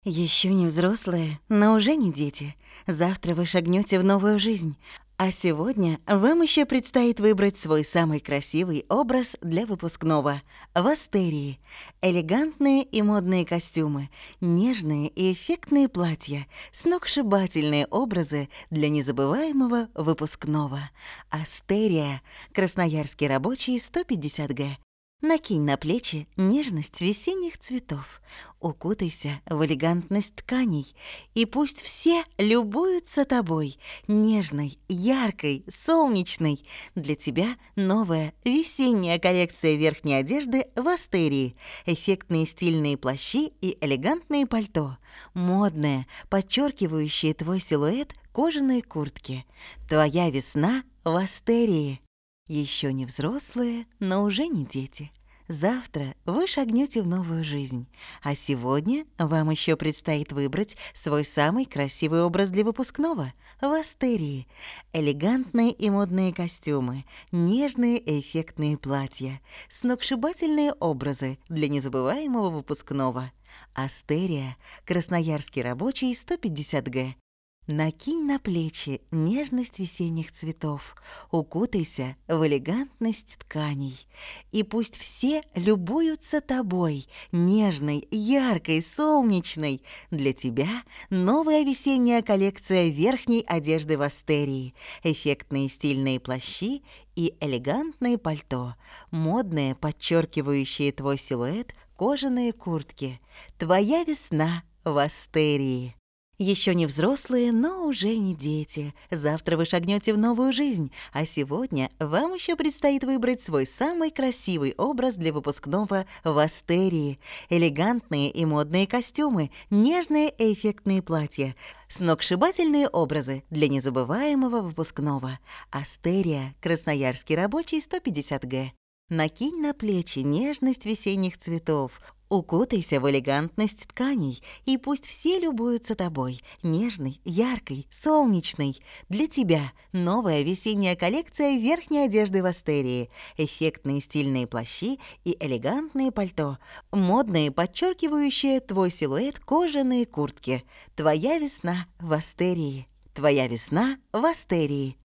Еще не взрослые, но уже не дети. Завтра вы шагнете в новую жизнь. А сегодня вам еще предстоит выбрать свой самый красивый образ для выпускного. В Астерии. Элегантные и модные костюмы, нежные и эффектные платья, сногсшибательные образы для незабываемого выпускного. Астерия. Красноярский рабочий, 150Г. Накинь на плечи нежность весенних цветов, укутайся в элегантность тканей, и пусть все любуются тобой, нежной, яркой, солнечной. Для тебя новая весенняя коллекция верхней одежды в Астерии, эффектные стильные плащи и элегантные пальто, модные, подчеркивающие твой силуэт кожаные куртки. Твоя весна в Астерии. Еще не взрослые, но уже не дети. Завтра вы шагнете в новую жизнь, а сегодня вам еще предстоит выбрать свой самый красивый образ для выпускного в Астерии. Элегантные и модные костюмы, нежные и эффектные платья, сногсшибательные образы для незабываемого выпускного. Астерия, Красноярский рабочий, 150Г. Накинь на плечи нежность весенних цветов, укутайся в элегантность тканей, и пусть все любуются тобой, нежной, яркой, солнечной. Для тебя новая весенняя коллекция верхней одежды в Астерии, эффектные стильные плащи и элегантные пальто, модные, подчеркивающие твой силуэт, кожаные куртки. Твоя весна в Астерии. Еще не взрослые, но уже не дети. Завтра вы шагнете в новую жизнь, а сегодня вам еще предстоит выбрать свой самый красивый образ для выпускного в Астерии. Элегантные и модные костюмы, нежные и эффектные платья, сногсшибательные образы для незабываемого выпускного. Астерия, Красноярский рабочий, 150Г. Накинь на плечи нежность весенних цветов, укутайся в элегантность тканей, и пусть все любуются тобой, нежной, яркой, солнечной. Для тебя новая весенняя коллекция верхней одежды в Астерии, эффектные стильные плащи и элегантные пальто, модные, подчеркивающие твой силуэт кожаные куртки. Твоя весна в Астерии. Твоя весна в Астерии.